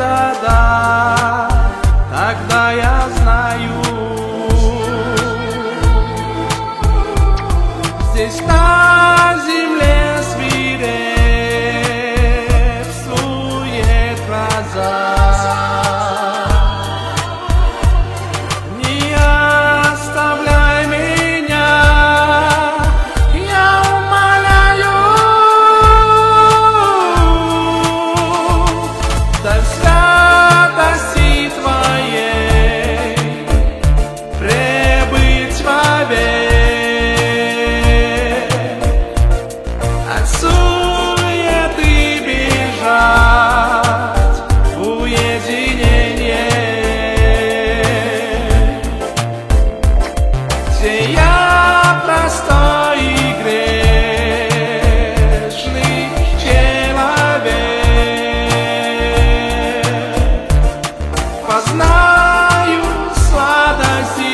года, тогда я знаю, здесь на земле свирепствует гроза. Не оставляй меня, я умоляю, дай в святости Твоей пребыть вовек, от суеты бежать в уединение, где я простой и грешный человек, познаю сладости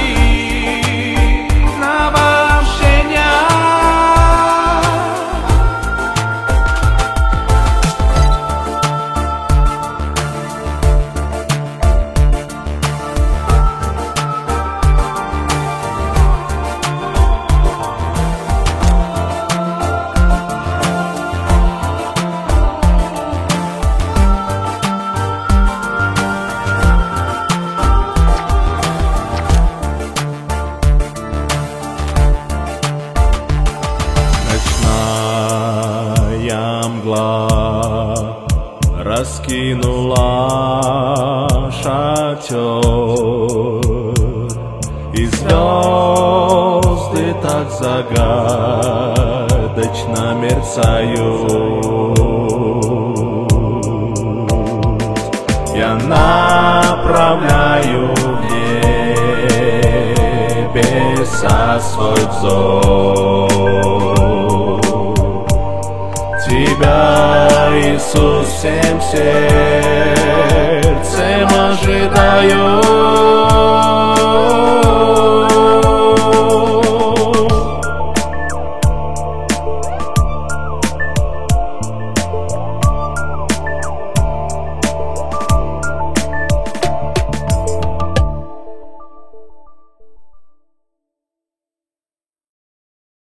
новобщения. Ночная мгла раскинула шатер, и звезды так загадочно мерцают. Я направляю в небеса свой взор, Тебя, Иисус, всем сердцем ожидаю.